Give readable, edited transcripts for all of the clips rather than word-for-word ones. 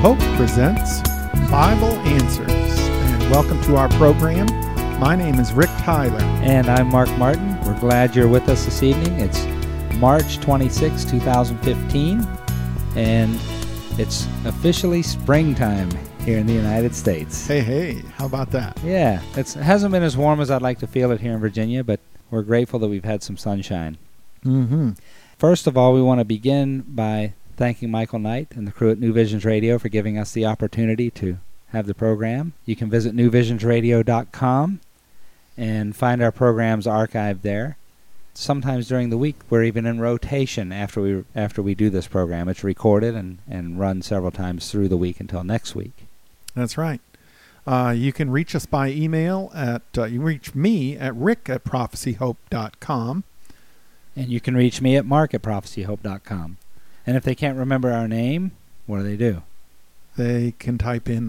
Hope presents Bible Answers, and welcome to our program. My name is Rick Tyler. And I'm Mark Martin. We're glad you're with us this evening. It's March 26, 2015, and it's officially springtime here in the United States. Hey, how about that? Yeah, it hasn't been as warm as I'd like to feel it here in Virginia, but we're grateful that we've had some sunshine. Mm-hmm. First of all, we want to begin by thanking Michael Knight and the crew at New Visions Radio for giving us the opportunity to have the program. You can visit newvisionsradio.com and find our programs archived there. Sometimes during the week, we're even in rotation after we do this program. It's recorded and run several times through the week until next week. That's right. You can reach us by email you can reach me at rick@prophecyhope.com. And you can reach me at mark@prophecyhope.com. And if they can't remember our name, what do? They can type in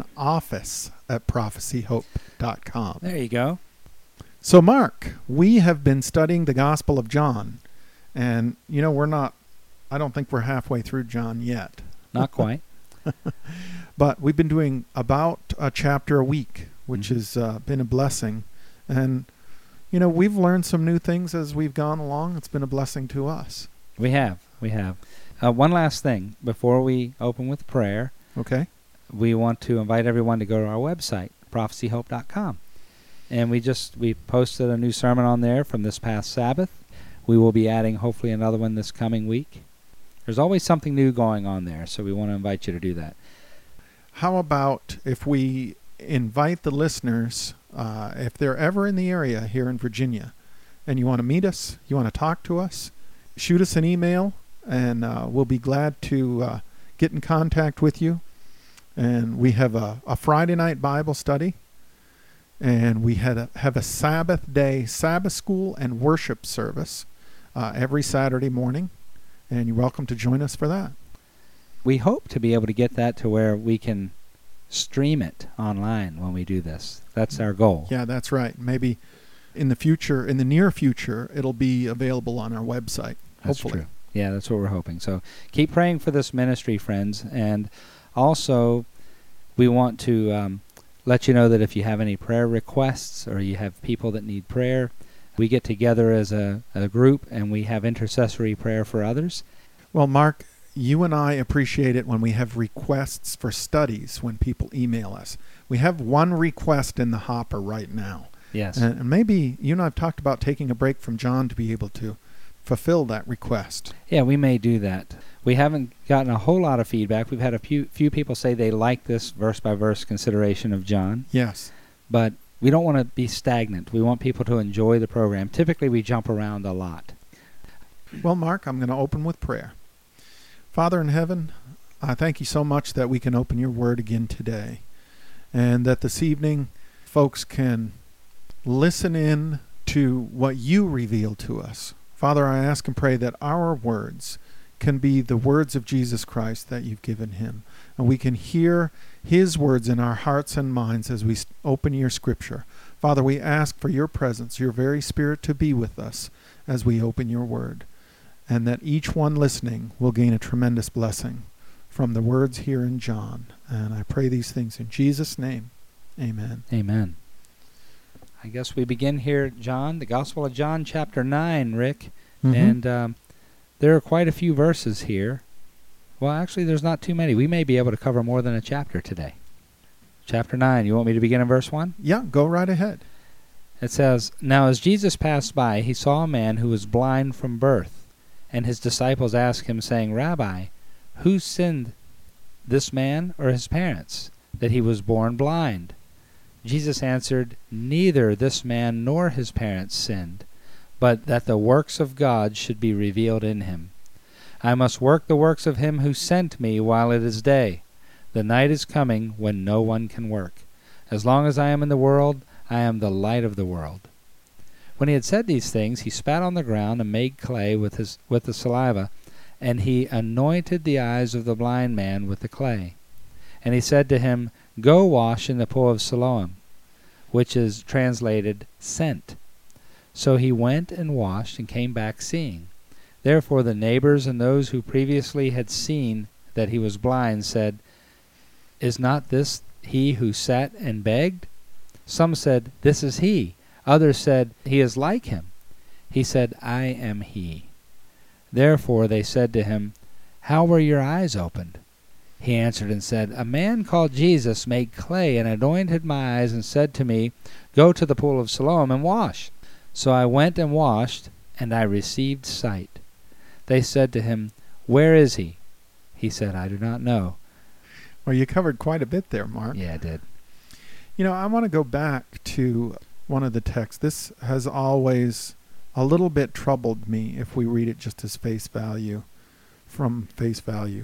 office@prophecyhope.com. There you go. So, Mark, we have been studying the Gospel of John, and, I don't think we're halfway through John yet. Not quite. But we've been doing about a chapter a week, which has been a blessing. And, we've learned some new things as we've gone along. It's been a blessing to us. We have. One last thing before we open with prayer. Okay. We want to invite everyone to go to our website, prophecyhope.com. And we posted a new sermon on there from this past Sabbath. We will be adding hopefully another one this coming week. There's always something new going on there, so we want to invite you to do that. How about if we invite the listeners, if they're ever in the area here in Virginia, and you want to meet us, you want to talk to us, shoot us an email, and we'll be glad to get in contact with you. And we have a Friday night Bible study, and we have a Sabbath day Sabbath school and worship service every Saturday morning, and you're welcome to join us for that. We hope to be able to get that to where we can stream it online when we do this. That's our goal. Yeah, that's right. Maybe in the near future, it'll be available on our website. That's hopefully. True. Yeah, that's what we're hoping. So keep praying for this ministry, friends. And also, we want to let you know that if you have any prayer requests or you have people that need prayer, we get together as a group and we have intercessory prayer for others. Well, Mark, you and I appreciate it when we have requests for studies when people email us. We have one request in the hopper right now. Yes. And maybe you and I have talked about taking a break from John to be able to fulfill that request. Yeah, we may do that. We haven't gotten a whole lot of feedback. We've had a few people say they like this verse-by-verse consideration of John. Yes. But we don't want to be stagnant. We want people to enjoy the program. Typically, we jump around a lot. Well, Mark, I'm going to open with prayer. Father in heaven, I thank you so much that we can open your word again today, and that this evening folks can listen in to what you reveal to us. Father, I ask and pray that our words can be the words of Jesus Christ that you've given him, and we can hear his words in our hearts and minds as we open your scripture. Father, we ask for your presence, your very Spirit, to be with us as we open your word, and that each one listening will gain a tremendous blessing from the words here in John. And I pray these things in Jesus' name. Amen. Amen. I guess we begin here, John, the Gospel of John, chapter 9, Rick. Mm-hmm. And there are quite a few verses here. Well, actually, there's not too many. We may be able to cover more than a chapter today. Chapter 9. You want me to begin in verse 1? Yeah, go right ahead. It says, "Now as Jesus passed by, he saw a man who was blind from birth. And his disciples asked him, saying, Rabbi, who sinned, this man or his parents, that he was born blind? Jesus answered, Neither this man nor his parents sinned, but that the works of God should be revealed in him. I must work the works of him who sent me while it is day. The night is coming when no one can work. As long as I am in the world, I am the light of the world." When he had said these things, he spat on the ground and made clay with the saliva, and he anointed the eyes of the blind man with the clay. And he said to him, Go wash in the pool of Siloam, which is translated sent. So he went and washed and came back seeing. Therefore the neighbors and those who previously had seen that he was blind said, Is not this he who sat and begged? Some said, This is he. Others said, He is like him. He said, I am he. Therefore they said to him, How were your eyes opened? He answered and said, A man called Jesus made clay and anointed my eyes and said to me, Go to the pool of Siloam and wash. So I went and washed, and I received sight. They said to him, Where is he? He said, I do not know. Well, you covered quite a bit there, Mark. Yeah, I did. You know, I want to go back to one of the texts. This has always a little bit troubled me if we read it just as face value, from face value.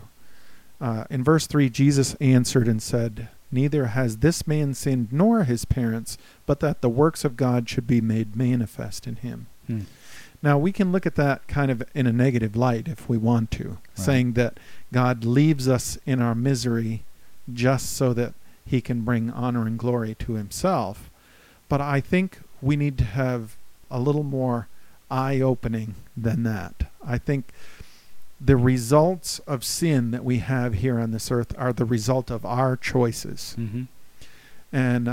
In verse 3, Jesus answered and said, Neither has this man sinned nor his parents, but that the works of God should be made manifest in him. Now, we can look at that kind of in a negative light if we want to, saying that God leaves us in our misery just so that he can bring honor and glory to himself. But I think we need to have a little more eye-opening than that. I think the results of sin that we have here on this earth are the result of our choices. And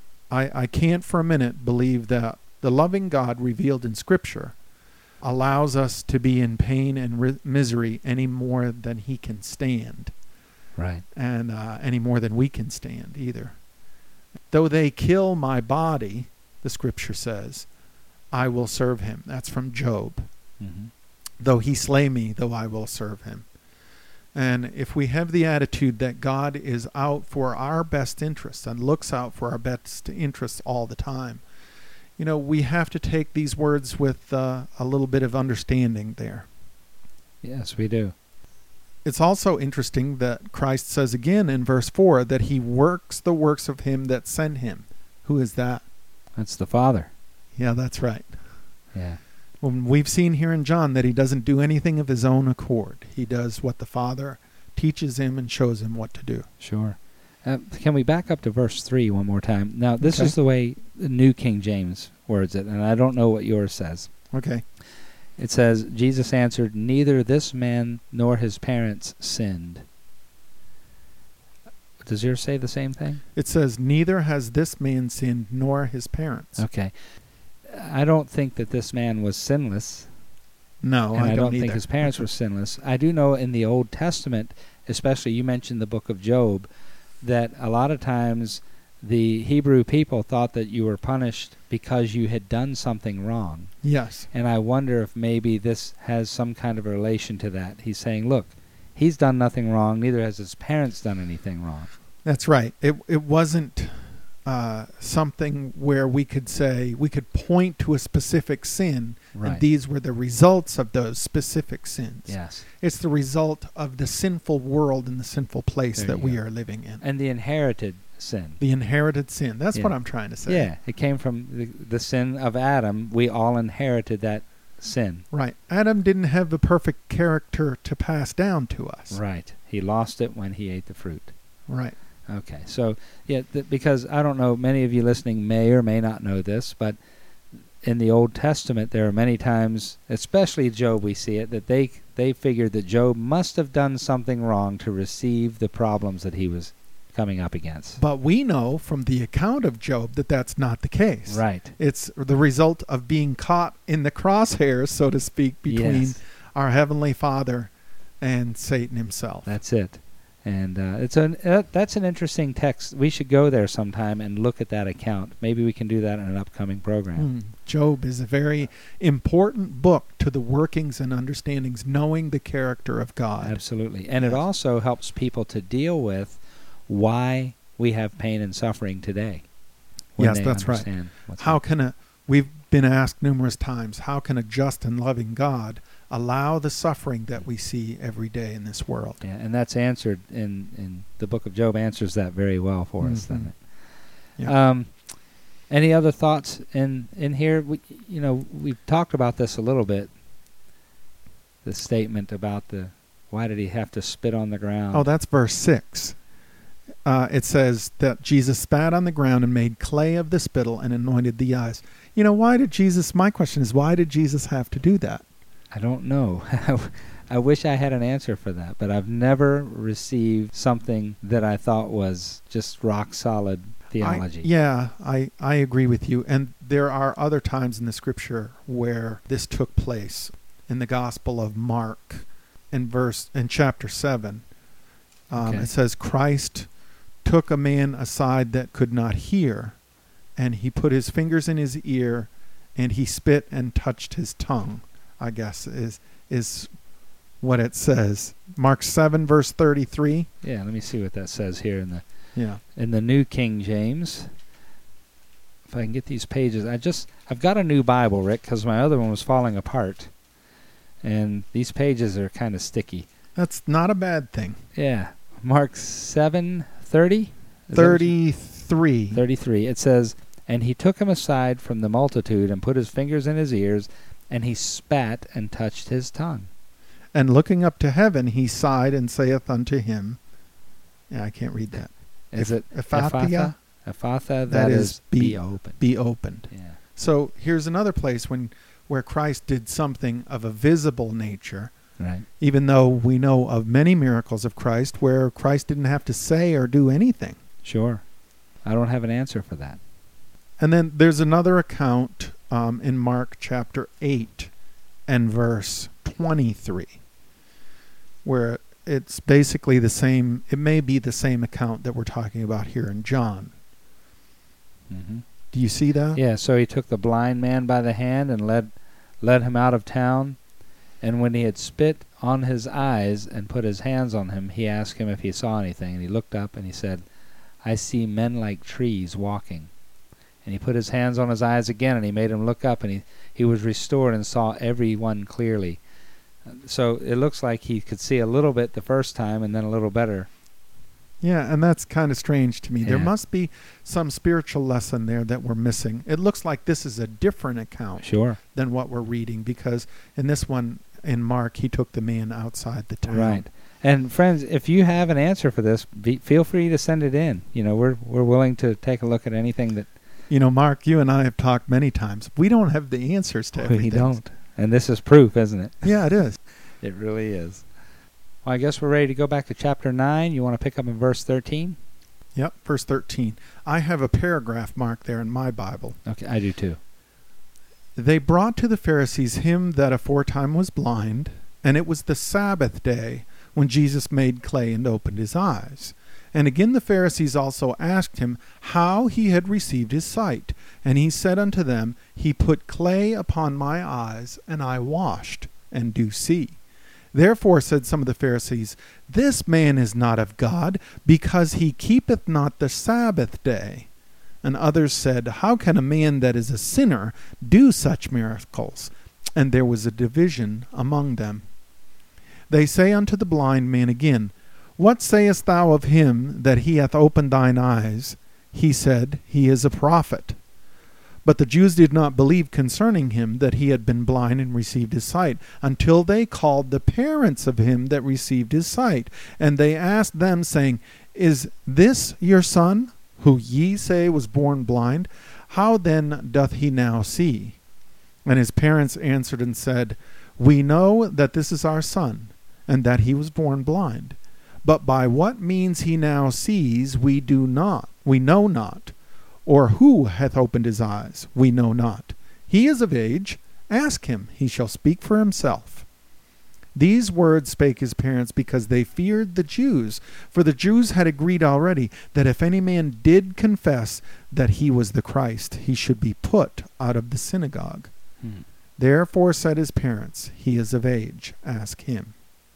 I can't for a minute believe that the loving God revealed in Scripture allows us to be in pain and misery any more than he can stand. Right. And any more than we can stand either. Though they kill my body, the Scripture says, I will serve him. That's from Job. Though he slay me, though I will serve him. And if we have the attitude that God is out for our best interests and looks out for our best interests all the time, you know, we have to take these words with a little bit of understanding there. Yes, we do. It's also interesting that Christ says again in verse 4 that he works the works of him that sent him. Who is that? That's the Father. Yeah, that's right. Yeah. Well, we've seen here in John that he doesn't do anything of his own accord. He does what the Father teaches him and shows him what to do. Sure. Can we back up to verse 3 one more time? Now, this is the way the New King James words it, and I don't know what yours says. Okay. It says, Jesus answered, Neither this man nor his parents sinned. Does yours say the same thing? It says, Neither has this man sinned nor his parents. Okay. I don't think that this man was sinless. No, and I don't either. think his parents were sinless. I do know in the Old Testament, especially you mentioned the book of Job, that a lot of times the Hebrew people thought that you were punished because you had done something wrong. Yes. And I wonder if maybe this has some kind of a relation to that. He's saying, look, he's done nothing wrong, neither has his parents done anything wrong. That's right. It wasn't something where we could say, we could point to a specific sin, Right. and these were the results of those specific sins. Yes. It's the result of the sinful world and the sinful place There that you we go. are living in. And the inherited sin. The inherited sin. That's Yeah. what I'm trying to say. Yeah, it came from the sin of Adam. We all inherited that sin. Right. Adam didn't have the perfect character to pass down to us. Right. He lost it when he ate the fruit. Right. Okay. So, yeah, because I don't know, many of you listening may or may not know this, but in the Old Testament there are many times, especially Job we see it, that they figured that Job must have done something wrong to receive the problems that he was coming up against. But we know from the account of Job that that's not the case. Right. It's the result of being caught in the crosshairs, so to speak, between Yes. our Heavenly Father and Satan himself. That's it. And that's an interesting text. We should go there sometime and look at that account. Maybe we can do that in an upcoming program. Job is a very important book to the workings and understandings, knowing the character of God. Absolutely. And it Yes. also helps people to deal with why we have pain and suffering today. when Yes, they that's right. understand what's How happening. we've been asked numerous times, how can a just and loving God allow the suffering that we see every day in this world? Yeah, and that's answered in the book of Job answers that very well for us, doesn't it? Yeah. Any other thoughts in here? We've talked about this a little bit. The statement about why did he have to spit on the ground? Oh, that's verse 6. It says that Jesus spat on the ground and made clay of the spittle and anointed the eyes. My question is, why did Jesus have to do that? I don't know. I wish I had an answer for that, but I've never received something that I thought was just rock solid theology. I agree with you. And there are other times in the scripture where this took place. In the Gospel of Mark, in chapter 7, it says, Christ took a man aside that could not hear, and he put his fingers in his ear, and he spit and touched his tongue, I guess is what it says. Mark 7, verse 33. Yeah, let me see what that says here in the New King James. If I can get these pages. I've got a new Bible, Rick, because my other one was falling apart. And these pages are kind of sticky. That's not a bad thing. Yeah. Mark 7:30? 33. 33. It says, and he took him aside from the multitude and put his fingers in his ears, and he spat and touched his tongue. And looking up to heaven, he sighed and saith unto him, I can't read that. Is it Ephatha? Ephatha, that is be opened. Be opened. Yeah. So here's another place where Christ did something of a visible nature, right? Even though we know of many miracles of Christ where Christ didn't have to say or do anything. Sure. I don't have an answer for that. And then there's another account in Mark chapter 8 and verse 23, where it's basically the same. It may be the same account that we're talking about here in John. Mm-hmm. Do you see that? Yeah, so he took the blind man by the hand and led him out of town. And when he had spit on his eyes and put his hands on him, he asked him if he saw anything. And he looked up and he said, I see men like trees walking. And he put his hands on his eyes again, and he made him look up, and he was restored and saw everyone clearly. So it looks like he could see a little bit the first time and then a little better. Yeah, and that's kind of strange to me. Yeah. There must be some spiritual lesson there that we're missing. It looks like this is a different account than what we're reading, because in this one, in Mark, he took the man outside the town. Right. And friends, if you have an answer for this, feel free to send it in. We're willing to take a look at anything that... Mark, you and I have talked many times. We don't have the answers to everything. We don't. And this is proof, isn't it? Yeah, it is. It really is. Well, I guess we're ready to go back to chapter 9. You want to pick up in verse 13? Yep, verse 13. I have a paragraph marked there in my Bible. Okay, I do too. They brought to the Pharisees him that aforetime was blind, and it was the Sabbath day when Jesus made clay and opened his eyes. And again the Pharisees also asked him how he had received his sight. And he said unto them, He put clay upon my eyes, and I washed, and do see. Therefore said some of the Pharisees, This man is not of God, because he keepeth not the Sabbath day. And others said, How can a man that is a sinner do such miracles? And there was a division among them. They say unto the blind man again, What sayest thou of him that he hath opened thine eyes? He said, He is a prophet. But the Jews did not believe concerning him that he had been blind and received his sight, until they called the parents of him that received his sight. And they asked them, saying, Is this your son, who ye say was born blind? How then doth he now see? And his parents answered and said, We know that this is our son, and that he was born blind. But by what means he now sees we know not. Or who hath opened his eyes? We know not. He is of age. Ask him. He shall speak for himself. These words spake his parents because they feared the Jews. For the Jews had agreed already that if any man did confess that he was the Christ, he should be put out of the synagogue. Therefore said his parents, He is of age. Ask him.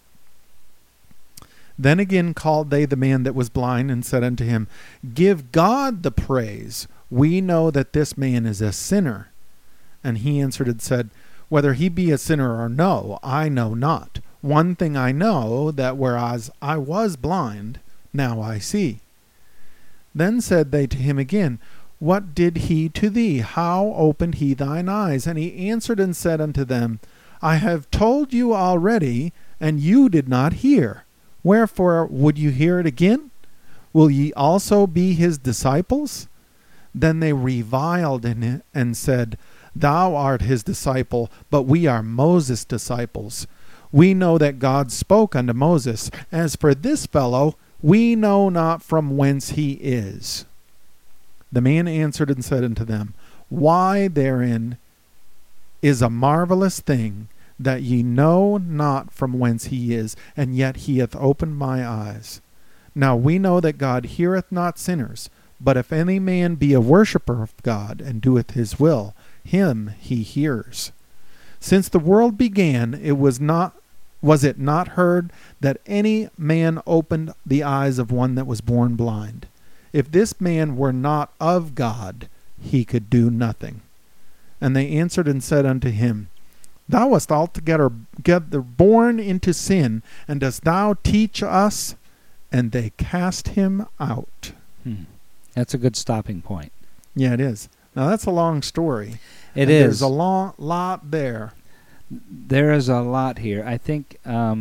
Then again called they the man that was blind, and said unto him, Give God the praise. We know that this man is a sinner. And he answered and said, Whether he be a sinner or no, I know not. One thing I know, that whereas I was blind, now I see. Then said they to him again, What did he to thee? How opened he thine eyes? And he answered and said unto them, I have told you already, and you did not hear. Wherefore would you hear it again? Will ye also be his disciples? Then they reviled him and said, Thou art his disciple, but we are Moses' disciples. We know that God spoke unto Moses, As for this fellow, we know not from whence he is. The man answered and said unto them, Why therein is a marvelous thing, that ye know not from whence he is, and yet he hath opened my eyes. Now we know that God heareth not sinners, but if any man be a worshipper of God, and doeth his will, him he hears. Since the world began, was it not heard that any man opened the eyes of one that was born blind? If this man were not of God, he could do nothing. And they answered and said unto him, Thou wast altogether born into sin, and dost thou teach us? And they cast him out. That's a good stopping point. Yeah, it is. Now, that's a long story. It is. There's a lot there. There is a lot here. I think,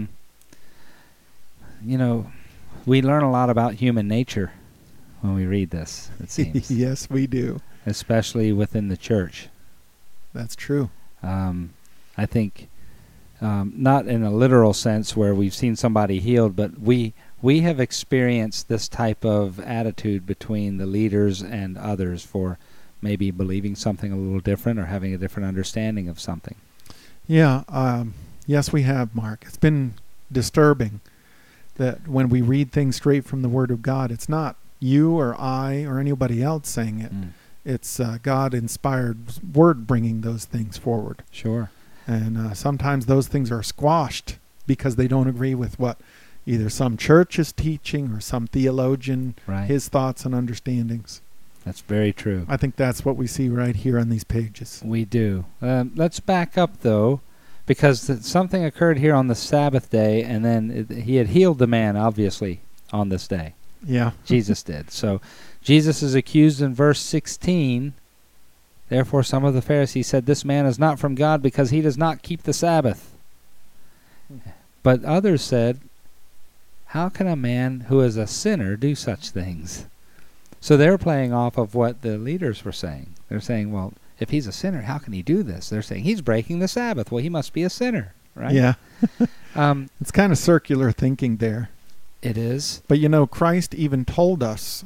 we learn a lot about human nature when we read this, it seems. Yes, we do. Especially within the church. That's true. I think, not in a literal sense where we've seen somebody healed, but we have experienced this type of attitude between the leaders and others for maybe believing something a little different or having a different understanding of something. Yeah, yes, we have, Mark. It's been disturbing that when we read things straight from the Word of God, it's not you or I or anybody else saying it. It's God-inspired Word bringing those things forward. Sure. And sometimes those things are squashed because they don't agree with what either some church is teaching or some theologian, right, his thoughts and understandings. That's very true. I think that's what we see right here on these pages. We do. Let's back up, though, because something occurred here on the Sabbath day, and then he had healed the man, obviously, on this day. Yeah. Jesus did. So Jesus is accused in verse 16. Therefore some of the Pharisees said, This man is not from God because he does not keep the Sabbath. But others said, How can a man who is a sinner do such things? So they're playing off of what the leaders were saying. They're saying, well, if he's a sinner, how can he do this? They're saying, he's breaking the Sabbath. Well, he must be a sinner, right? Yeah. It's kind of circular thinking there. It is. But, Christ even told us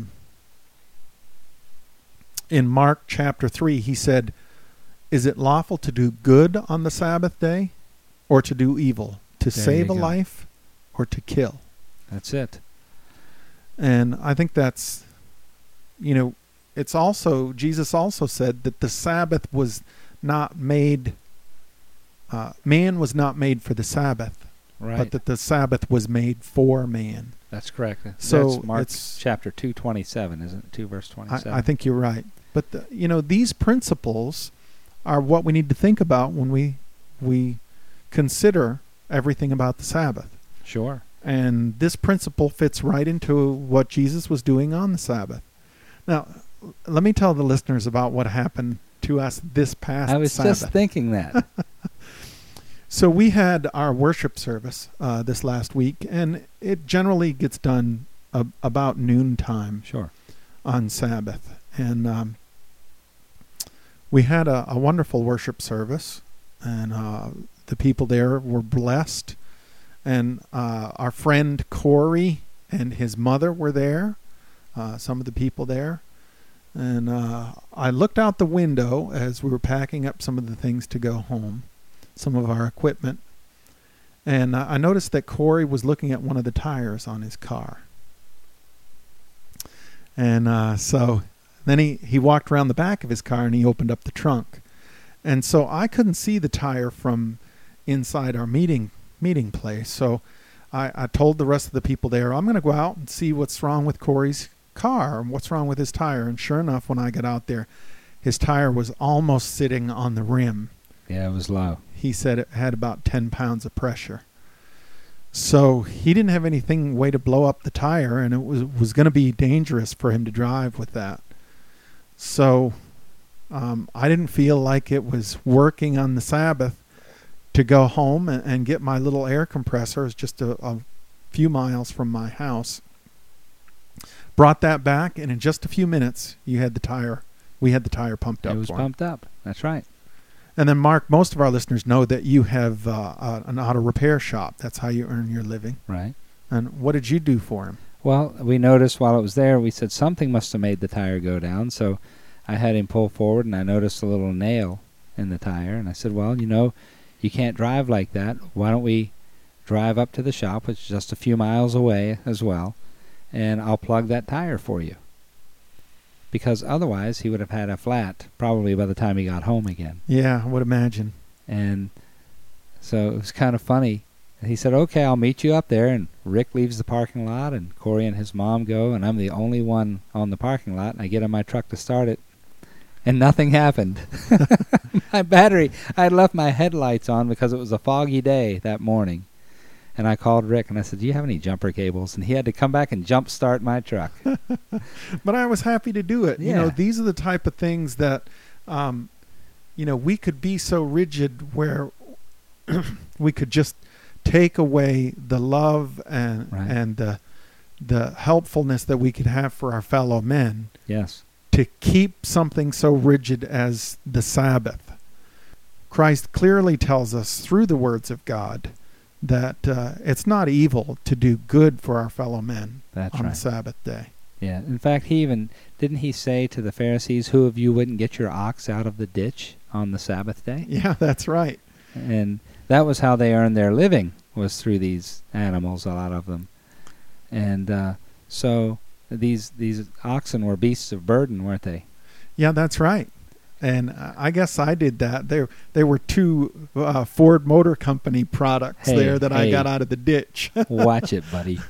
in Mark chapter 3, he said, Is it lawful to do good on the Sabbath day or to do evil? To save a life or to kill? That's it. And I think that's, it's also, Jesus also said that the Sabbath was not made, man was not made for the Sabbath, right, but that the Sabbath was made for man. That's correct. So that's Mark chapter 2:27, isn't it? 2 verse 27. I think you're right. But, these principles are what we need to think about when we consider everything about the Sabbath. Sure. And this principle fits right into what Jesus was doing on the Sabbath. Now, let me tell the listeners about what happened to us this past Sabbath. I was just thinking that. So we had our worship service this last week, and it generally gets done about noontime. Sure. On Sabbath. And we had a wonderful worship service, and the people there were blessed. And our friend Corey and his mother were there, some of the people there. And I looked out the window as we were packing up some of the things to go home, some of our equipment. And I noticed that Corey was looking at one of the tires on his car. And so then he walked around the back of his car and he opened up the trunk. And so I couldn't see the tire from inside our meeting place. So I told the rest of the people there, I'm going to go out and see what's wrong with Corey's car and what's wrong with his tire. And sure enough, when I got out there, his tire was almost sitting on the rim. Yeah, it was low. He said it had about 10 pounds of pressure. So he didn't have anything way to blow up the tire, and it was going to be dangerous for him to drive with that. So I didn't feel like it was working on the Sabbath to go home and get my little air compressor. It's just a few miles from my house. Brought that back, and in just a few minutes, we had the tire pumped up. It was pumped up. That's right. And then, Mark, most of our listeners know that you have an auto repair shop. That's how you earn your living. Right. And what did you do for him? Well, we noticed while it was there, we said something must have made the tire go down. So I had him pull forward, and I noticed a little nail in the tire. And I said, well, you can't drive like that. Why don't we drive up to the shop, which is just a few miles away as well, and I'll plug that tire for you. Because otherwise he would have had a flat probably by the time he got home again. Yeah, I would imagine. And so it was kind of funny. And he said, okay, I'll meet you up there. And Rick leaves the parking lot, and Corey and his mom go, and I'm the only one on the parking lot. And I get in my truck to start it, and nothing happened. My battery, I had left my headlights on because it was a foggy day that morning. And I called Rick, and I said, do you have any jumper cables? And he had to come back and jump start my truck. But I was happy to do it. Yeah. These are the type of things that, we could be so rigid where we could just take away the love and the helpfulness that we could have for our fellow men. Yes. To keep something so rigid as the Sabbath. Christ clearly tells us through the words of God that it's not evil to do good for our fellow men on the Sabbath day. Yeah. In fact, didn't he say to the Pharisees, who of you wouldn't get your ox out of the ditch on the Sabbath day? Yeah, that's right. And that was how they earned their living, was through these animals, a lot of them. And so these oxen were beasts of burden, weren't they? Yeah, that's right. And I guess I did that. There were two Ford Motor Company products that I got out of the ditch. Watch it, buddy.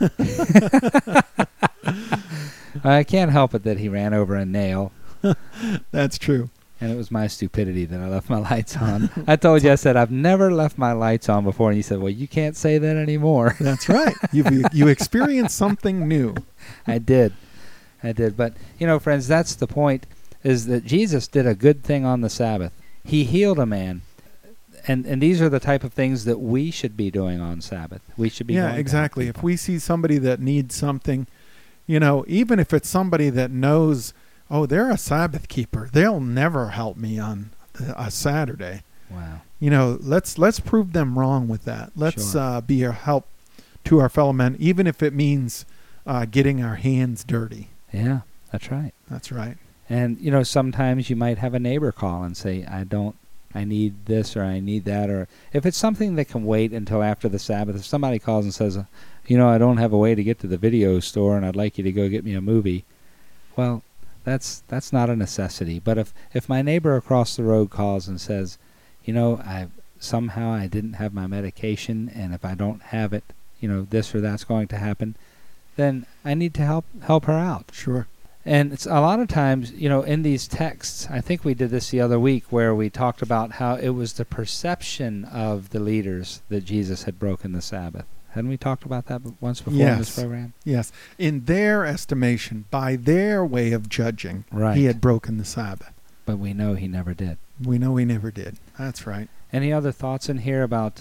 I can't help it that he ran over a nail. That's true. And it was my stupidity that I left my lights on. I told you, I said, I've never left my lights on before. And you said, well, you can't say that anymore. That's right. You experienced something new. I did. But, friends, that's the point, is that Jesus did a good thing on the Sabbath. He healed a man. And these are the type of things that we should be doing on Sabbath. We should be Yeah, exactly. If we see somebody that needs something, even if it's somebody that knows, oh, they're a Sabbath keeper, they'll never help me on a Saturday. Wow. Let's prove them wrong with that. Let's be a help to our fellow men, even if it means getting our hands dirty. Yeah, that's right. That's right. And, sometimes you might have a neighbor call and say, I need this or I need that. Or if it's something that can wait until after the Sabbath, if somebody calls and says, I don't have a way to get to the video store and I'd like you to go get me a movie. Well, that's not a necessity. But if my neighbor across the road calls and says, I didn't have my medication, and if I don't have it, this or that's going to happen, then I need to help her out. Sure. And it's a lot of times, in these texts, I think we did this the other week where we talked about how it was the perception of the leaders that Jesus had broken the Sabbath. Hadn't we talked about that once before in this program? Yes. In their estimation, by their way of judging, he had broken the Sabbath. But we know he never did. That's right. Any other thoughts in here about,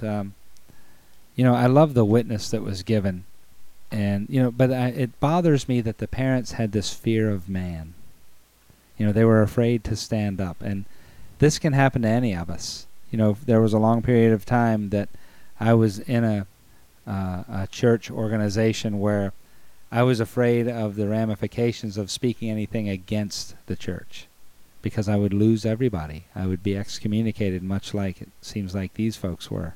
I love the witness that was given. And, but it bothers me that the parents had this fear of man. They were afraid to stand up. And this can happen to any of us. There was a long period of time that I was in a church organization where I was afraid of the ramifications of speaking anything against the church, because I would lose everybody. I would be excommunicated, much like it seems like these folks were.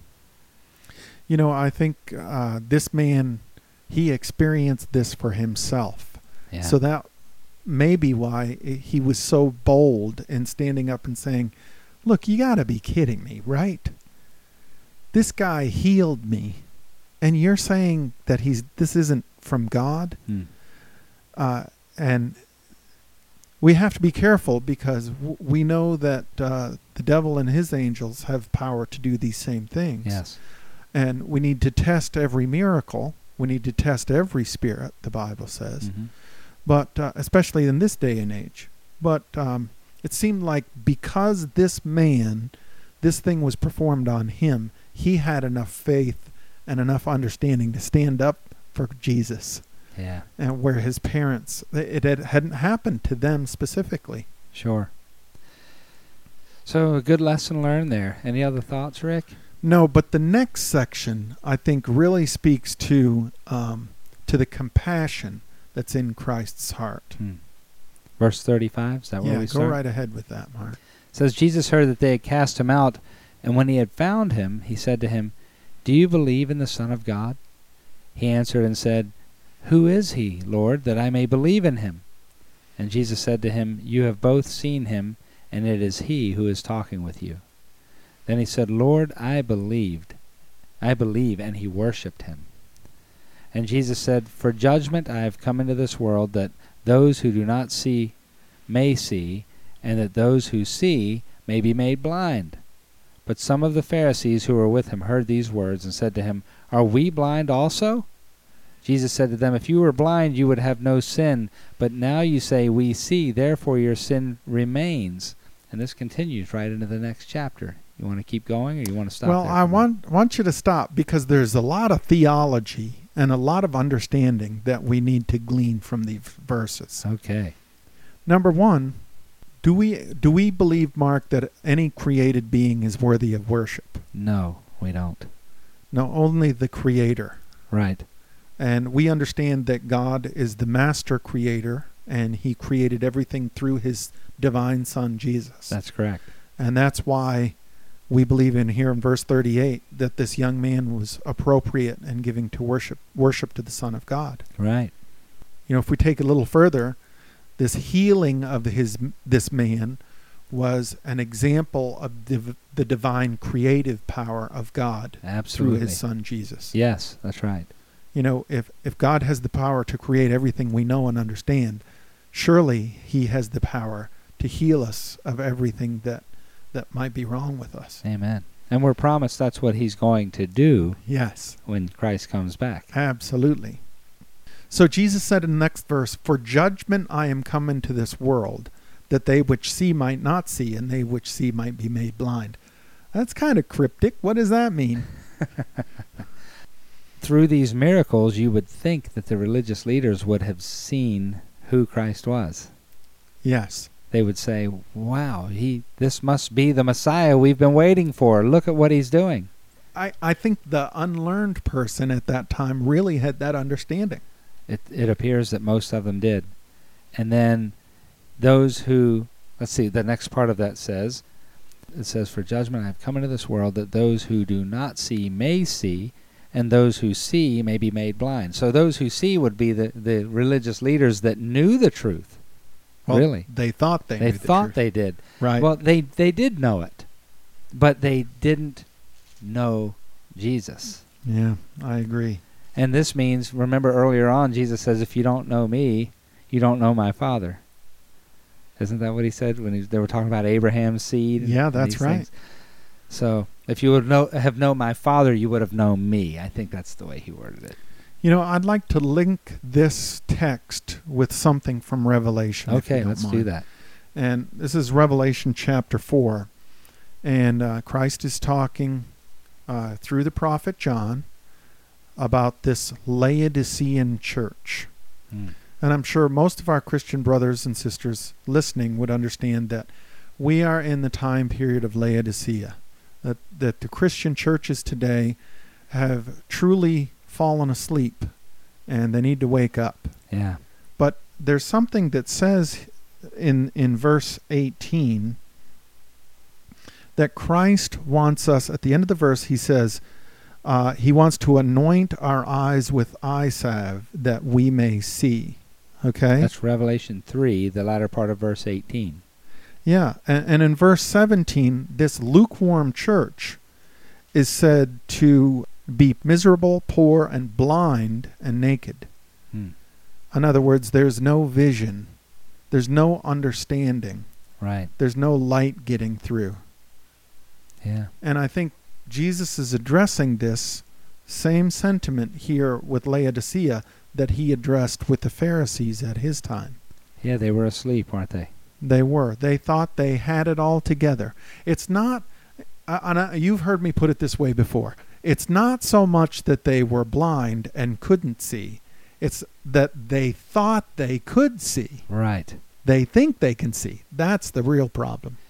I think this man, he experienced this for himself. Yeah. So that may be why he was so bold in standing up and saying, look, you got to be kidding me, right? This guy healed me, and you're saying that this isn't from God? And we have to be careful, because we know that the devil and his angels have power to do these same things. Yes. And we need to test every miracle. We need to test every spirit, the Bible says. Mm-hmm. But especially in this day and age. But it seemed like because this man, this thing was performed on him, he had enough faith and enough understanding to stand up for Jesus. Yeah. And where his parents, it hadn't happened to them specifically. Sure. So a good lesson learned there. Any other thoughts, Rick? No, but the next section, I think, really speaks to the compassion that's in Christ's heart. Verse 35, is that where we start? Yeah, go right ahead with that, Mark. It says, Jesus heard that they had cast him out, and when he had found him, he said to him, "Do you believe in the Son of God?" He answered and said, "Who is he, Lord, that I may believe in him?" And Jesus said to him, "You have both seen him, and it is he who is talking with you." Then he said, "Lord, I believe," and he worshipped him. And Jesus said, "For judgment I have come into this world, that those who do not see may see, and that those who see may be made blind." But some of the Pharisees who were with him heard these words and said to him, "Are we blind also?" Jesus said to them, "If you were blind, you would have no sin. But now you say, 'We see,' therefore your sin remains." And this continues right into the next chapter. You want to keep going, or you want to stop? Well, there I want you to stop, because there's a lot of theology and a lot of understanding that we need to glean from these verses. Okay. Number one, do we believe, Mark, that any created being is worthy of worship? No, we don't. No, only the Creator. Right. And we understand that God is the master creator, and he created everything through his divine Son, Jesus. That's correct. And that's why we believe in here in verse 38 that this young man was appropriate in giving to worship to the Son of God. Right. You know, if we take it a little further, this healing of this man was an example of the divine creative power of God. Absolutely. Through his Son Jesus. Yes, that's right. You know, if God has the power to create everything we know and understand, surely he has the power to heal us of everything that might be wrong with us. Amen. And we're promised that's what he's going to do. Yes. When Christ comes back. Absolutely. So Jesus said in the next verse, "For judgment I am come into this world, that they which see might not see, and they which see might be made blind." That's kind of cryptic. What does that mean? Through these miracles, you would think that the religious leaders would have seen who Christ was. Yes. They would say, "Wow, this must be the Messiah we've been waiting for. Look at what he's doing." I think the unlearned person at that time really had that understanding. It appears that most of them did. And then those who, let's see, the next part of that says, it says, "For judgment I have come into this world, that those who do not see may see, and those who see may be made blind." So those who see would be the religious leaders that knew the truth. Well, really? They thought they knew the truth. They thought they did. Right. Well, they did know it, but they didn't know Jesus. Yeah, I agree. And this means, remember earlier on, Jesus says, "If you don't know me, you don't know my Father." Isn't that what he said when they were talking about Abraham's seed? Yeah, that's right. Things? So if you would have known my Father, you would have known me. I think that's the way he worded it. You know, I'd like to link this text with something from Revelation. Okay, let's do that. And this is Revelation chapter 4. And Christ is talking through the prophet John about this Laodicean church. And I'm sure most of our Christian brothers and sisters listening would understand that we are in the time period of Laodicea. That the Christian churches today have truly fallen asleep, and they need to wake up. Yeah. But there's something that says in verse 18 that Christ wants us, at the end of the verse, he says, he wants to anoint our eyes with eye salve that we may see. Okay? That's Revelation 3, the latter part of verse 18. Yeah, and in verse 17, this lukewarm church is said to be miserable, poor, and blind, and naked. In other words, there's no vision. There's no understanding. Right. There's no light getting through. Yeah. And I think Jesus is addressing this same sentiment here with Laodicea that he addressed with the Pharisees at his time. Yeah, they were asleep, weren't they? They were. They thought they had it all together. It's not, you've heard me put it this way before. It's not so much that they were blind and couldn't see. It's that they thought they could see. Right. They think they can see. That's the real problem.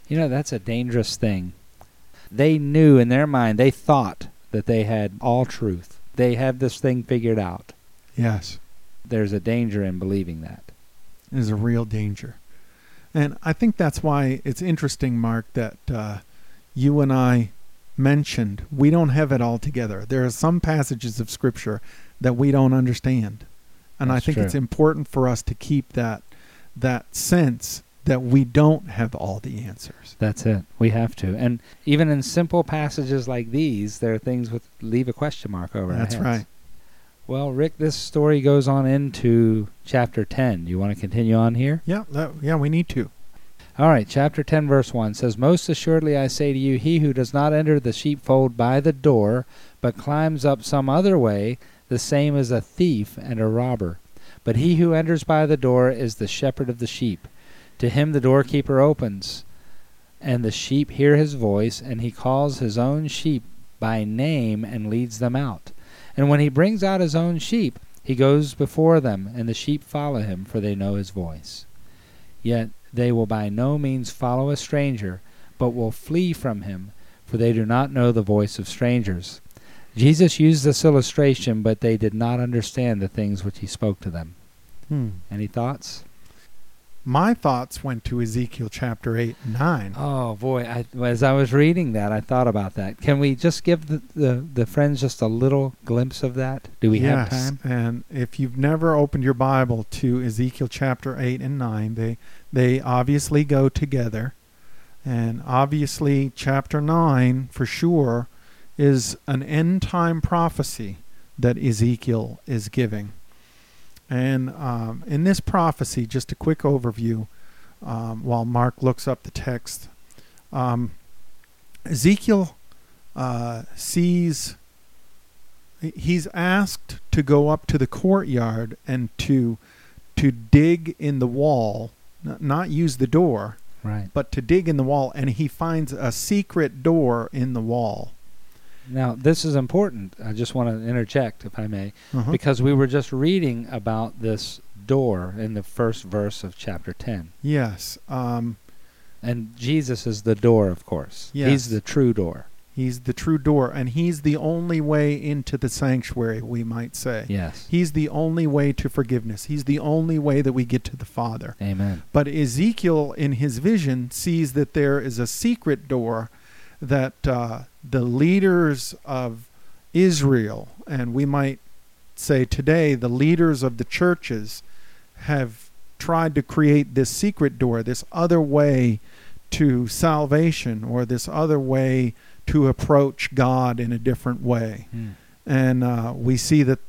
You know, that's a dangerous thing. They knew in their mind, they thought that they had all truth. They have this thing figured out. Yes. There's a danger in believing that. There's a real danger. And I think that's why it's interesting, Mark, that you and I mentioned we don't have it all together. There are some passages of Scripture that we don't understand. And That's I think true. it's important for us to keep that sense that we don't have all the answers. That's it. We have to. And even in simple passages like these, there are things with leave a question mark over That's our heads. right. Well, Rick, this story goes on into chapter 10. Do you want to continue on here? Yeah, we need to. All right, chapter 10, verse 1 says, Most assuredly I say to you, he who does not enter the sheepfold by the door, but climbs up some other way, the same is a thief and a robber. But he who enters by the door is the shepherd of the sheep. To him the doorkeeper opens, and the sheep hear his voice, and he calls his own sheep by name and leads them out. And when he brings out his own sheep, he goes before them, and the sheep follow him, for they know his voice. Yet they will by no means follow a stranger, but will flee from him, for they do not know the voice of strangers. Jesus used this illustration, but they did not understand the things which he spoke to them. Any thoughts? My thoughts went to Ezekiel chapter 8 and 9. Oh, boy. As I was reading that, I thought about that. Can we just give the friends just a little glimpse of that? Do we have time? And if you've never opened your Bible to Ezekiel chapter 8 and 9, they obviously go together. And obviously chapter 9, for sure, is an end-time prophecy that Ezekiel is giving. And in this prophecy, just a quick overview, while Mark looks up the text, Ezekiel sees, he's asked to go up to the courtyard and to dig in the wall, not use the door, Right. but to dig in the wall, and he finds a secret door in the wall. Now, this is important. I just want to interject, if I may, Uh-huh. because we were just reading about this door in the first verse of chapter 10. Yes. And Jesus is the door, of course. Yes. He's the true door. He's the true door, and he's the only way into the sanctuary, we might say. Yes. He's the only way to forgiveness. He's the only way that we get to the Father. Amen. But Ezekiel, in his vision, sees that there is a secret door that the leaders of Israel, and we might say today the leaders of the churches, have tried to create this secret door, this other way to salvation, or this other way to approach God in a different way. And we see that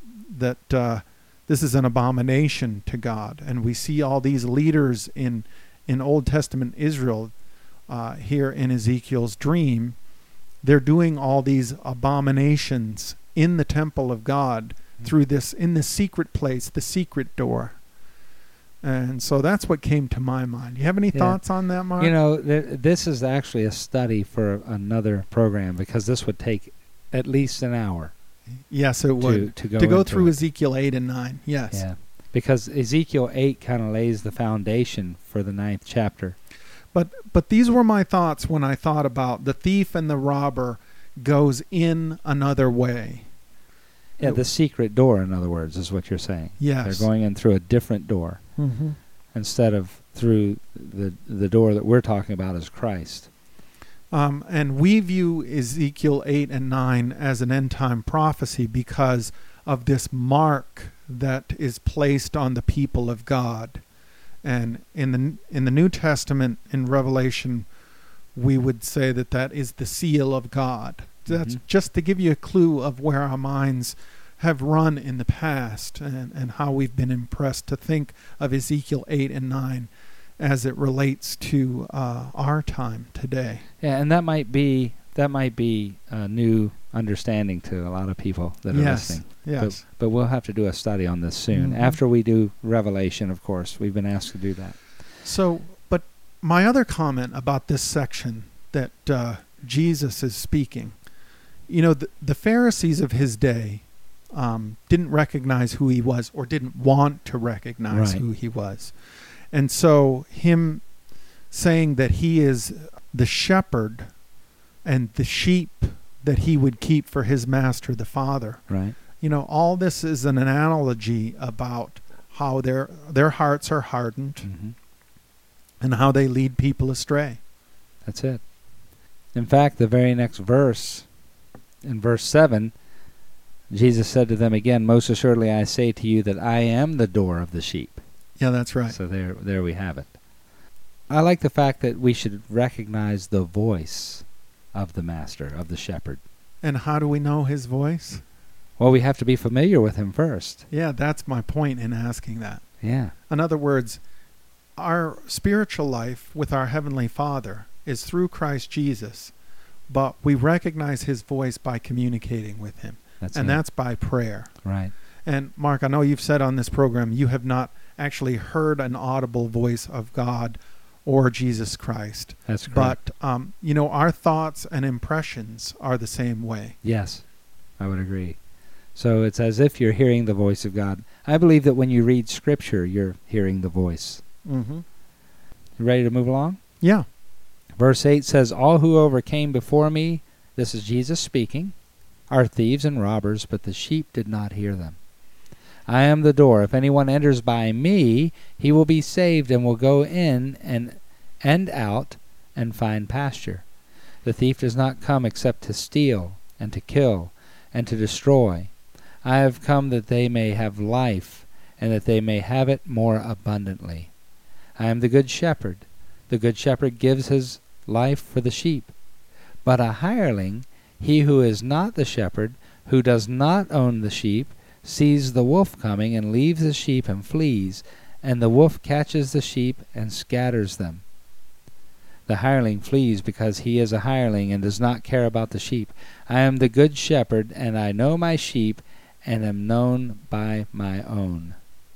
this is an abomination to God. And we see all these leaders in Old Testament Israel here in Ezekiel's dream. They're doing all these abominations in the temple of God through this, in the secret place, the secret door. And so that's what came to my mind. You have any thoughts on that, Mark? You know, this is actually a study for another program, because this would take at least an hour. Yes, it would. To go go into through it. Ezekiel 8 and 9. Yes. Yeah. Because Ezekiel 8 kind of lays the foundation for the 9th chapter. But these were my thoughts when I thought about the thief and the robber goes in another way. Yeah, the secret door, in other words, is what you're saying. Yes. They're going in through a different door Mm-hmm. instead of through the door that we're talking about as Christ. And we view Ezekiel 8 and 9 as an end-time prophecy because of this mark that is placed on the people of God. And in the New Testament, in Revelation, we would say that is the seal of God. That's just to give you a clue of where our minds have run in the past, and how we've been impressed to think of Ezekiel 8 and 9 as it relates to our time today. Yeah, and that might be a new understanding to a lot of people that are listening. Yes. But we'll have to do a study on this soon. Mhm. After we do Revelation, of course. We've been asked to do that. So, but my other comment about this section that Jesus is speaking, you know, the Pharisees of his day didn't recognize who he was, or didn't want to recognize Right. who he was. And so him saying that he is the shepherd and the sheep that he would keep for his master, the Father. Right. All this is an analogy about how their hearts are hardened Mm-hmm. and how they lead people astray. That's it. In fact, the very next verse, in verse 7, Jesus said to them again, "Most assuredly I say to you that I am the door of the sheep." Yeah, that's right. So there we have it. I like the fact that we should recognize the voice of the master, of the shepherd. And how do we know his voice? Well, we have to be familiar with him first. Yeah, that's my point in asking that. Yeah. In other words, our spiritual life with our Heavenly Father is through Christ Jesus, but we recognize his voice by communicating with him. That's by prayer. Right. And Mark, I know you've said on this program you have not actually heard an audible voice of God or Jesus Christ. That's correct. But, our thoughts and impressions are the same way. Yes, I would agree. So it's as if you're hearing the voice of God. I believe that when you read Scripture, you're hearing the voice. Mm-hmm. You ready to move along? Yeah. Verse 8 says, "All who overcame before me," this is Jesus speaking, "are thieves and robbers, but the sheep did not hear them. I am the door. If anyone enters by me, he will be saved and will go in and out and find pasture. The thief does not come except to steal and to kill and to destroy. I have come that they may have life, and that they may have it more abundantly. I am the good shepherd. The good shepherd gives his life for the sheep. But a hireling, he who is not the shepherd, who does not own the sheep, sees the wolf coming and leaves the sheep and flees, and the wolf catches the sheep and scatters them. The hireling flees because he is a hireling and does not care about the sheep. I am the good shepherd, and I know my sheep, and am known by my own.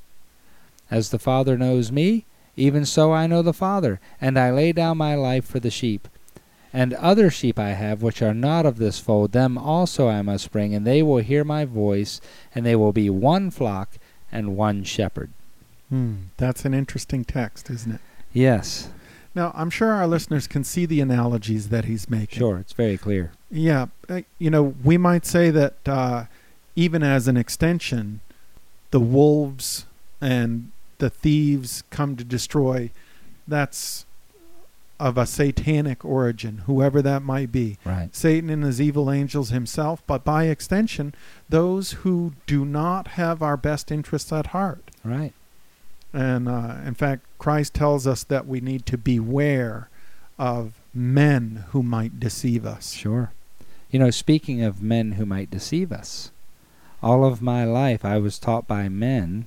As the Father knows me, even so I know the Father, and I lay down my life for the sheep. And other sheep I have, which are not of this fold, them also I must bring, and they will hear my voice, and they will be one flock and one shepherd." That's an interesting text, isn't it? Yes. Now, I'm sure our listeners can see the analogies that he's making. Sure, it's very clear. Yeah. We might say that even as an extension, the wolves and the thieves come to destroy. That's of a satanic origin, whoever that might be. Right. Satan and his evil angels himself, but by extension, those who do not have our best interests at heart. Right. And in fact, Christ tells us that we need to beware of men who might deceive us. Sure. Speaking of men who might deceive us, all of my life I was taught by men,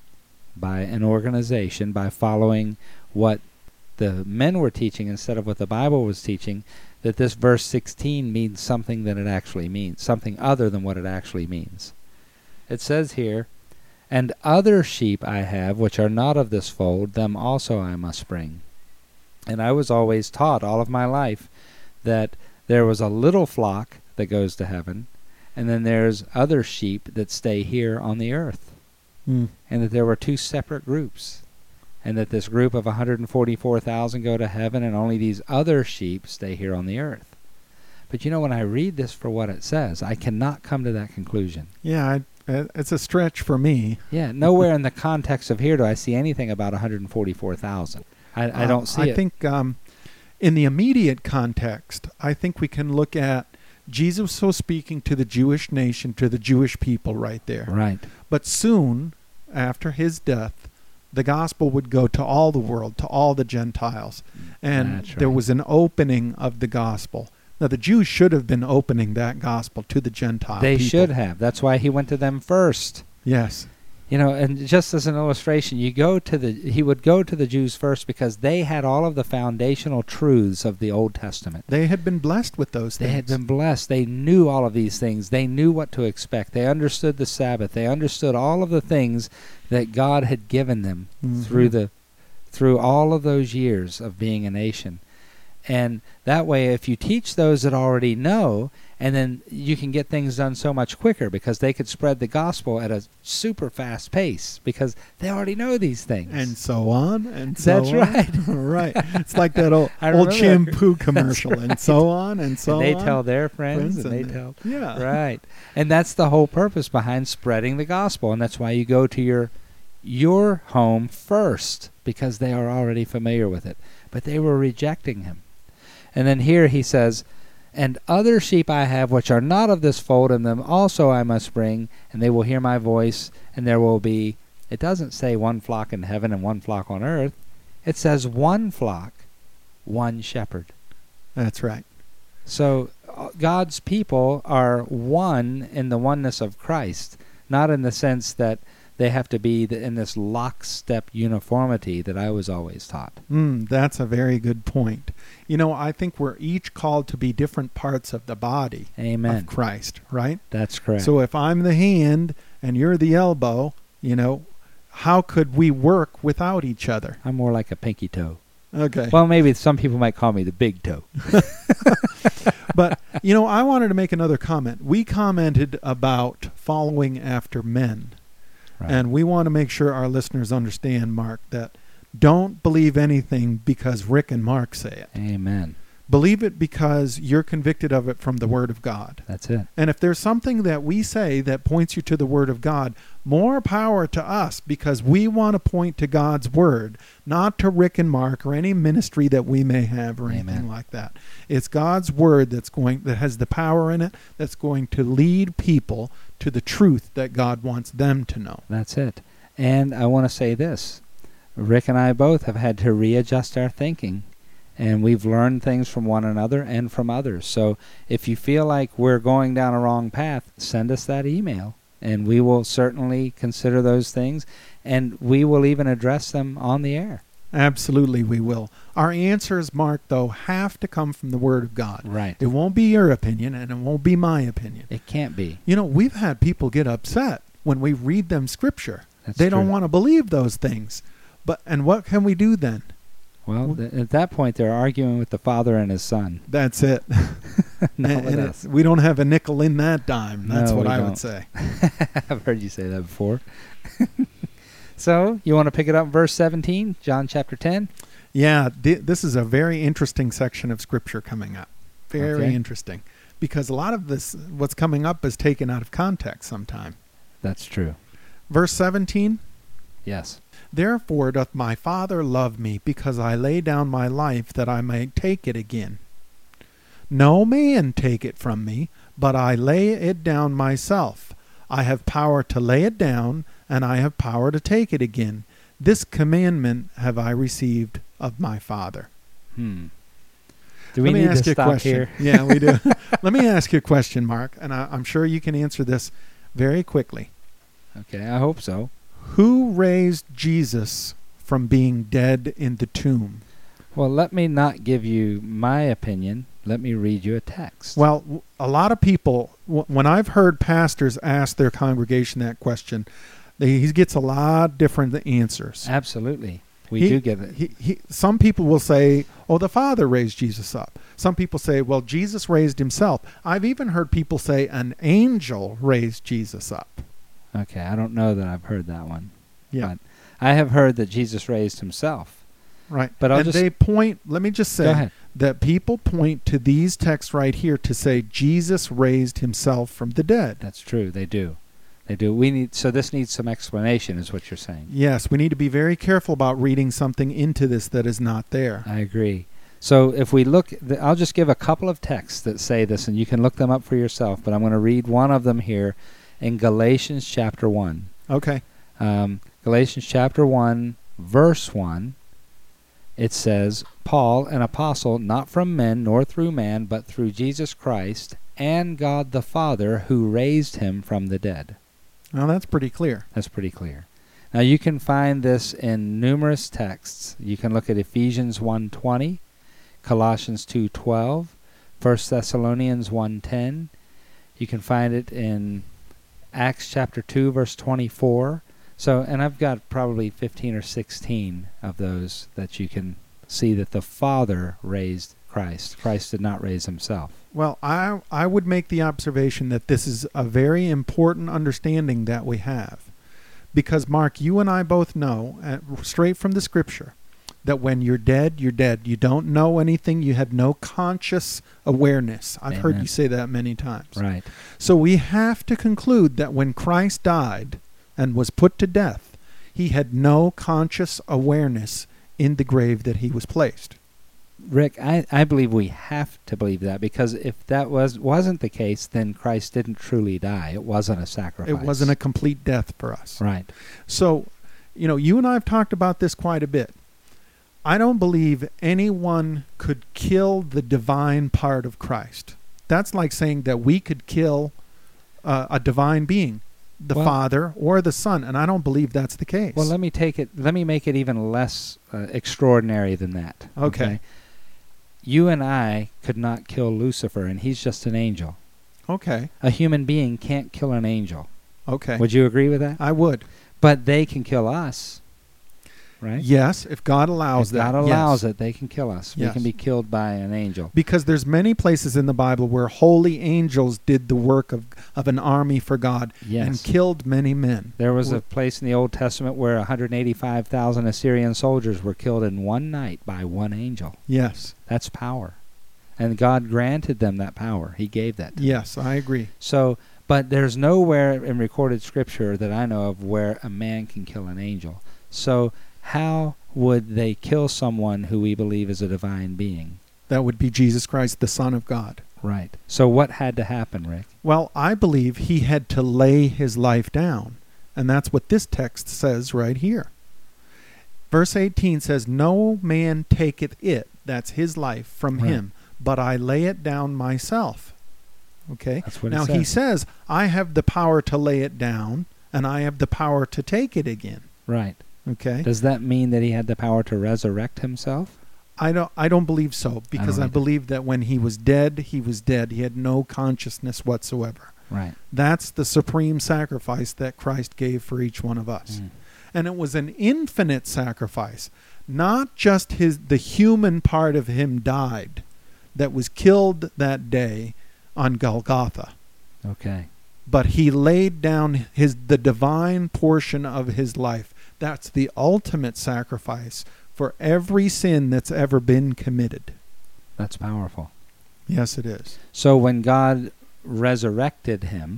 by an organization, by following what the men were teaching instead of what the Bible was teaching, that this verse 16 means something that it actually means, something other than what it actually means. It says here, "And other sheep I have, which are not of this fold, them also I must bring." And I was always taught all of my life that there was a little flock that goes to heaven, and then there's other sheep that stay here on the earth. And that there were two separate groups. And that this group of 144,000 go to heaven, and only these other sheep stay here on the earth. But when I read this for what it says, I cannot come to that conclusion. Yeah, it's a stretch for me. Yeah, nowhere in the context of here do I see anything about 144,000. I don't see it. I think in the immediate context, I think we can look at Jesus was speaking to the Jewish nation, to the Jewish people right there. Right. But soon, after his death, the gospel would go to all the world, to all the Gentiles. And there was an opening of the gospel. Now, the Jews should have been opening that gospel to the Gentile They people. should have. That's why he went to them first. Yes. And just as an illustration, he would go to the Jews first because they had all of the foundational truths of the Old Testament. They had been blessed with those things. They had been blessed. They knew all of these things. They knew what to expect. They understood the Sabbath. They understood all of the things that God had given them through all of those years of being a nation. And that way, if you teach those that already know, And then you can get things done so much quicker because they could spread the gospel at a super fast pace because they already know these things. And so on, and so That's on. right. Right. It's like that old remember that. shampoo commercial, That's and right. so on, and so And they on. tell their friends, and they tell... Yeah. Right. And that's the whole purpose behind spreading the gospel. And that's why you go to your home first, because they are already familiar with it. But they were rejecting him. And then here he says, and other sheep I have which are not of this fold, and them also I must bring, and they will hear my voice, and there will be, it doesn't say one flock in heaven and one flock on earth. It says one flock, one shepherd. That's right. So God's people are one in the oneness of Christ, not in the sense that they have to be in this lockstep uniformity that I was always taught. That's a very good point. I think we're each called to be different parts of the body Amen. of Christ, right? That's correct. So if I'm the hand and you're the elbow, how could we work without each other? I'm more like a pinky toe. Okay. Well, maybe some people might call me the big toe. But, I wanted to make another comment. We commented about following after men. Right. And we want to make sure our listeners understand, Mark, that don't believe anything because Rick and Mark say it. Amen. Believe it because you're convicted of it from the Word of God. That's it. And if there's something that we say that points you to the Word of God, more power to us, because we want to point to God's Word, not to Rick and Mark or any ministry that we may have or anything Amen. like that. It's God's Word that has the power in it, that's going to lead people to the truth that God wants them to know. That's it. And I want to say this. Rick and I both have had to readjust our thinking. And we've learned things from one another and from others. So if you feel like we're going down a wrong path, send us that email. And we will certainly consider those things. And we will even address them on the air. Absolutely, we will. Our answers, Mark, though, have to come from the Word of God. Right. It won't be your opinion, and it won't be my opinion. It can't be. We've had people get upset when we read them Scripture. That's they don't true. want to believe those things. And what can we do then? Well, at that point, they're arguing with the Father and His Son. That's it. Not with us. We don't have a nickel in that dime. That's No, what we I don't. would say. I've heard you say that before. So, you want to pick it up in verse 17, John chapter 10? Yeah, this is a very interesting section of Scripture coming up. Very Okay. interesting. Because a lot of this, what's coming up, is taken out of context sometime. That's true. Verse 17, Yes. therefore doth my Father love me, because I lay down my life that I may take it again. No man take it from me, but I lay it down myself. I have power to lay it down, and I have power to take it again. This commandment have I received of my Father. Do we Let me need ask to you a stop question. here? Yeah, we do. Let me ask you a question, Mark, and I'm sure you can answer this very quickly. Okay, I hope so. Who raised Jesus from being dead in the tomb? Well, let me not give you my opinion. Let me read you a text. Well, a lot of people, when I've heard pastors ask their congregation that question, he gets a lot different answers. Absolutely. We do get it. Some people will say, oh, the Father raised Jesus up. Some people say, well, Jesus raised himself. I've even heard people say an angel raised Jesus up. Okay, I don't know that I've heard that one. Yeah. But I have heard that Jesus raised himself. Right. But I'll and just... they point, let me just Go say, ahead. that people point to these texts right here to say Jesus raised himself from the dead. That's true. They do. They do. So this needs some explanation, is what you're saying. Yes, we need to be very careful about reading something into this that is not there. I agree. So if we look, I'll just give a couple of texts that say this, and you can look them up for yourself, but I'm going to read one of them here in Galatians chapter 1. Okay. Galatians chapter 1, verse 1, it says, Paul, an apostle, not from men nor through man, but through Jesus Christ and God the Father, who raised him from the dead. Well, that's pretty clear. That's pretty clear. Now you can find this in numerous texts. You can look at Ephesians 1:20, Colossians 2:12, 1 Thessalonians 1:10. You can find it in Acts chapter 2, verse 24. So, and I've got probably 15 or 16 of those that you can see that the Father raised Christ. Christ did not raise himself. Well, I would make the observation that this is a very important understanding that we have. Because, Mark, you and I both know, straight from the Scripture, that when you're dead, you're dead. You don't know anything. You have no conscious awareness. I've heard you say that many times. Right. So we have to conclude that when Christ died and was put to death, he had no conscious awareness in the grave that he was placed. Rick, I believe we have to believe that, because if that wasn't the case, then Christ didn't truly die. It wasn't a sacrifice. It wasn't a complete death for us. Right. So, you and I have talked about this quite a bit. I don't believe anyone could kill the divine part of Christ. That's like saying that we could kill a divine being, the Father or the Son, and I don't believe that's the case. Well, let me make it even less extraordinary than that. Okay. You and I could not kill Lucifer, and he's just an angel. Okay. A human being can't kill an angel. Okay. Would you agree with that? I would. But they can kill us, right? Yes, if God allows that. If God allows it, they can kill us. Yes. We can be killed by an angel. Because there's many places in the Bible where holy angels did the work of an army for God and killed many men. There was a place in the Old Testament where 185,000 Assyrian soldiers were killed in one night by one angel. Yes. That's power. And God granted them that power. He gave that to them. Yes, I agree. So, but there's nowhere in recorded Scripture that I know of where a man can kill an angel. So how would they kill someone who we believe is a divine being? That would be Jesus Christ, the Son of God. Right. So what had to happen, Rick? Well, I believe he had to lay his life down. And that's what this text says right here. Verse 18 says, "No man taketh it," that's his life, "from him, but I lay it down myself." Okay? That's what now it says. he says, I have the power to lay it down, and I have the power to take it again. Right. Okay? Does that mean that he had the power to resurrect himself? I don't believe so, because I believe that when he was dead, he was dead. He had no consciousness whatsoever. Right. That's the supreme sacrifice that Christ gave for each one of us. And it was an infinite sacrifice. Not just the human part of him died that was killed that day on Golgotha. Okay. But he laid down the divine portion of his life. That's the ultimate sacrifice for every sin that's ever been committed. That's powerful. Yes, it is. So when God resurrected him,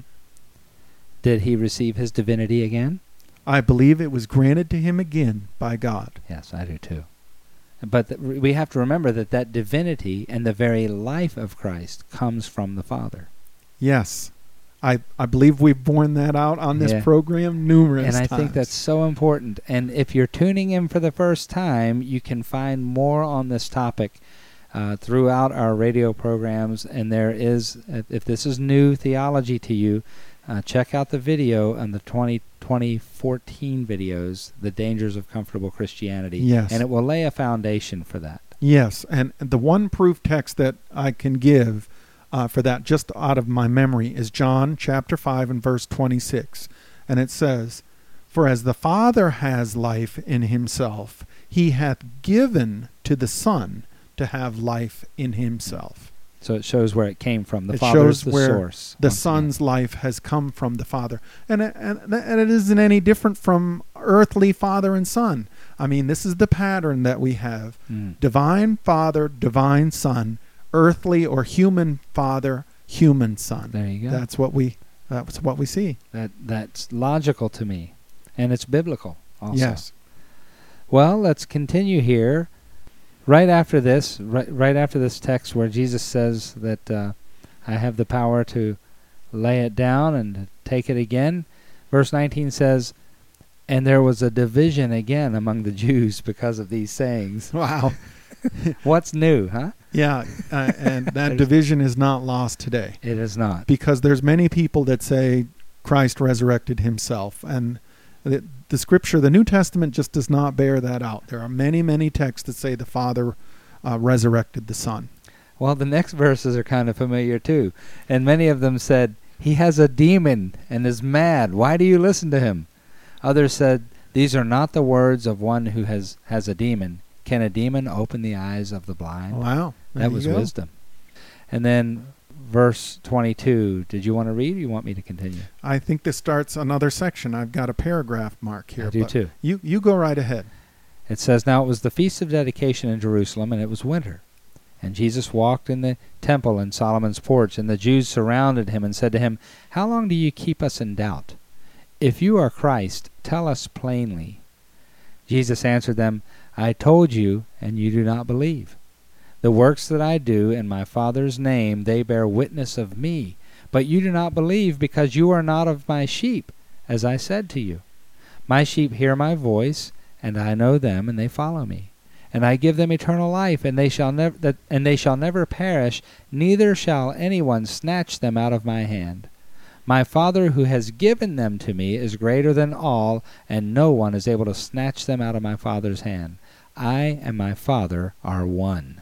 did he receive his divinity again? I believe it was granted to him again by God. Yes, I do too. But we have to remember that divinity and the very life of Christ comes from the Father. Yes. I believe we've borne that out on this program numerous times. And I think that's so important. And if you're tuning in for the first time, you can find more on this topic throughout our radio programs. And there is, if this is new theology to you, check out the video on the 2014 videos, The Dangers of Comfortable Christianity. Yes. And it will lay a foundation for that. Yes, and the one proof text that I can give for that, just out of my memory, is John chapter 5 and verse 26. And it says, "For as the Father has life in himself, he hath given to the Son to have life in himself." So it shows where it came from. The Father is the source. The Son's life has come from the Father. And it isn't any different from earthly Father and Son. I mean, this is the pattern that we have. Divine Father, divine Son, earthly or human Father, human Son. There you go. That's what we see. That's logical to me. And it's biblical also. Yes. Well, let's continue here. Right after this text where Jesus says that I have the power to lay it down and to take it again, verse 19 says, "And there was a division again among the Jews because of these sayings." Wow. What's new, huh? Yeah, and that division is not lost today. It is not. Because there's many people that say Christ resurrected himself, and the Scripture, the New Testament, just does not bear that out. There are many, many texts that say the Father resurrected the Son. Well, the next verses are kind of familiar too. And many of them said, "He has a demon and is mad. Why do you listen to him?" Others said, "These are not the words of one who has a demon. Can a demon open the eyes of the blind? Wow. There That you was go. wisdom. And then verse 22, did you want to read or you want me to continue? I think this starts another section. I've got a paragraph mark here. I do but too. You go right ahead. It says, Now it was the feast of dedication in Jerusalem, and it was winter. And Jesus walked in the temple in Solomon's porch, and the Jews surrounded him and said to him, How long do you keep us in doubt? If you are Christ, tell us plainly. Jesus answered them, I told you, and you do not believe. The works that I do in my Father's name, they bear witness of me. But you do not believe, because you are not of my sheep, as I said to you. My sheep hear my voice, and I know them, and they follow me. And I give them eternal life, and they shall never perish, neither shall anyone snatch them out of my hand. My Father who has given them to me is greater than all, and no one is able to snatch them out of my Father's hand. I and my Father are one.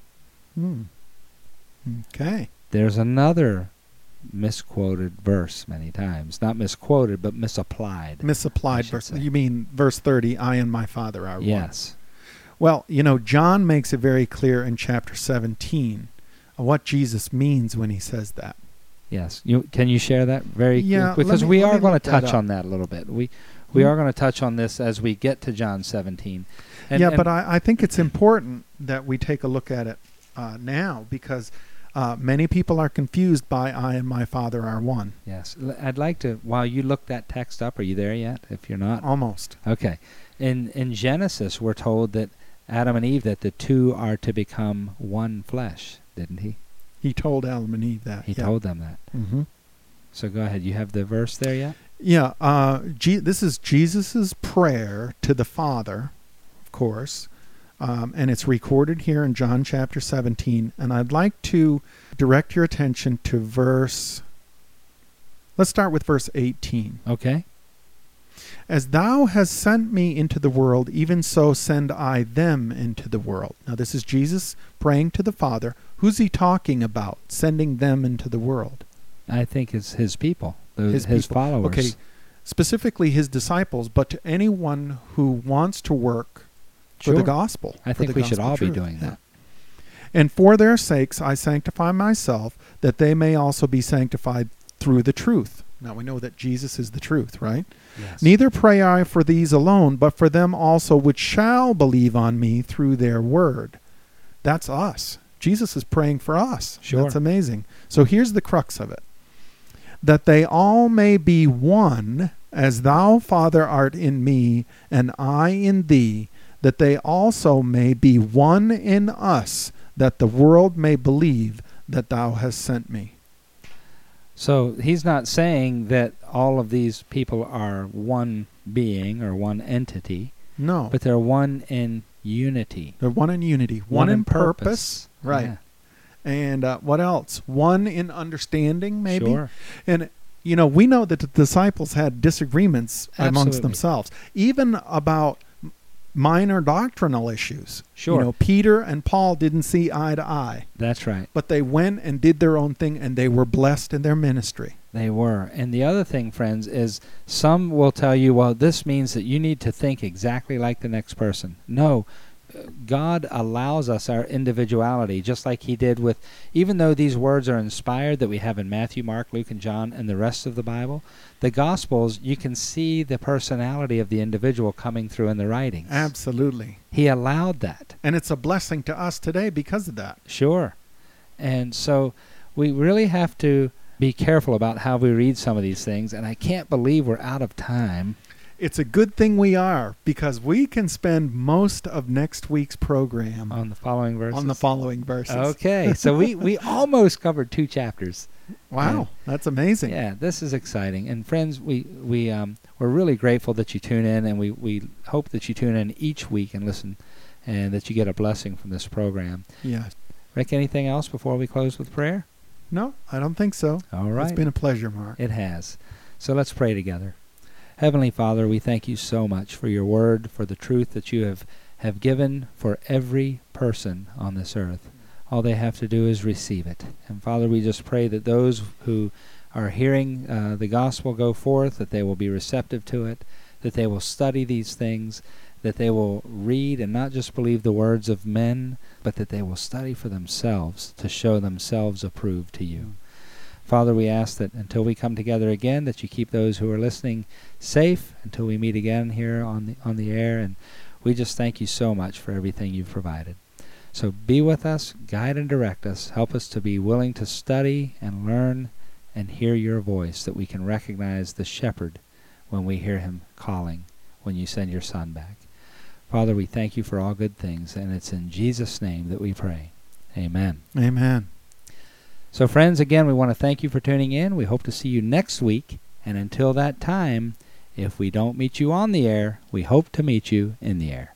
Okay. There's another misquoted verse many times. Not misquoted, but misapplied. Misapplied verse. say. You mean verse 30, I and my Father are one. Yes. Well, John makes it very clear in chapter 17 what Jesus means when he says that. Yes. Can you share that very Yeah, quick? Because let we me are going look to that touch up. on that a little bit. We are going to touch on this as we get to John 17. But I think it's important that we take a look at it now, because many people are confused by I and my Father are one. Yes. I'd like to, while you look that text up, are you there yet? If you're not. Almost. Okay. In Genesis, we're told that Adam and Eve, that the two are to become one flesh, didn't he? He told Adam and Eve that. He told them that. Mm-hmm. So go ahead. You have the verse there yet? Yeah. This is Jesus' prayer to the Father, of course, and it's recorded here in John chapter 17. And I'd like to direct your attention to let's start with verse 18. Okay. As thou hast sent me into the world, even so send I them into the world. Now this is Jesus praying to the Father. Who's he talking about, sending them into the world? I think it's his people, his people. followers. Okay, specifically his disciples, but to anyone who wants to work for the gospel. I think we should all be doing that. And for their sakes I sanctify myself, that they may also be sanctified through the truth. Now we know that Jesus is the truth, right? Yes. Neither pray I for these alone, but for them also which shall believe on me through their word. That's us. Jesus is praying for us. Sure. That's amazing. So here's the crux of it. That they all may be one, as thou, Father, art in me, and I in thee, that they also may be one in us, that the world may believe that thou hast sent me. So he's not saying that all of these people are one being or one entity, No. but they're one in unity. They're one in unity. One in purpose. Right. Yeah. And what else? One in understanding, maybe. Sure. And, we know that the disciples had disagreements amongst Absolutely. themselves, even about minor doctrinal issues. Sure. Peter and Paul didn't see eye to eye, That's right. but they went and did their own thing, and they were blessed in their ministry. They were. And the other thing, friends, is some will tell you, well, this means that you need to think exactly like the next person. No. God allows us our individuality, just like he did with, even though these words are inspired that we have in Matthew, Mark, Luke, and John, and the rest of the Bible, the Gospels, you can see the personality of the individual coming through in the writings. Absolutely. He allowed that. And it's a blessing to us today because of that. Sure. And so we really have to be careful about how we read some of these things, and I can't believe we're out of time. It's a good thing we are, because we can spend most of next week's program On the following verses? on the following verses. Okay, so we almost covered 2 chapters. Wow, that's amazing. Yeah, this is exciting. And friends, we're really grateful that you tune in, and we hope that you tune in each week and listen, and that you get a blessing from this program. Yeah. Rick, anything else before we close with prayer? No, I don't think so. All right. It's been a pleasure, Mark. It has. So let's pray together. Heavenly Father, we thank you so much for your word, for the truth that you have given for every person on this earth. All they have to do is receive it. And Father, we just pray that those who are hearing the gospel go forth, that they will be receptive to it, that they will study these things, that they will read and not just believe the words of men, but that they will study for themselves to show themselves approved to you. Father, we ask that until we come together again, that you keep those who are listening safe until we meet again here on the air. And we just thank you so much for everything you've provided. So be with us, guide and direct us. Help us to be willing to study and learn and hear your voice, that we can recognize the shepherd when we hear him calling, when you send your Son back. Father, we thank you for all good things, and it's in Jesus' name that we pray. Amen. Amen. So friends, again, we want to thank you for tuning in. We hope to see you next week. And until that time, if we don't meet you on the air, we hope to meet you in the air.